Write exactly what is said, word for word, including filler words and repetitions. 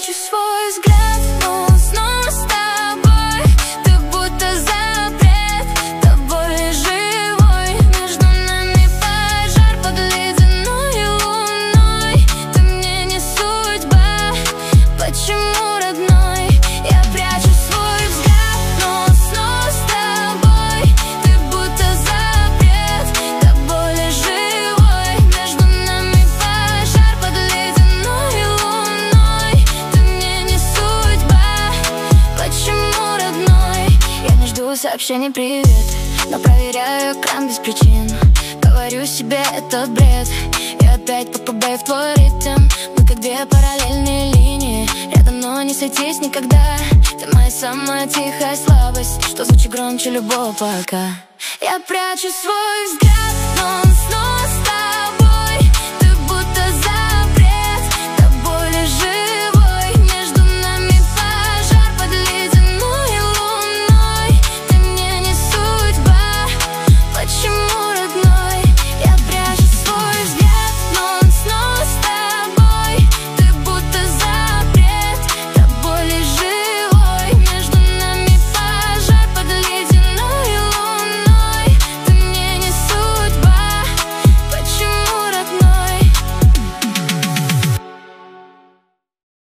прячу свой взгляд, но снова с тобой. Ты будто запрет, тобой живой. Между нами пожар под ледяной луной. Ты мне не судьба, почему, родной? Я прячу свой взгляд, но снова с тобой. Ты будто запрет, тобой живой. Между нами пожар под ледяной луной. Ты мне не судьба, почему, родной? Я не жду сообщений «привет», но проверяю экран без причин. Говорю себе, это бред, и опять попадаю в твой ритм. Мы как две параллельные линии, рядом, но не сойтись никогда. Ты моя самая тихая слабость, что звучит громче любого пока. Я прячу свой взгляд,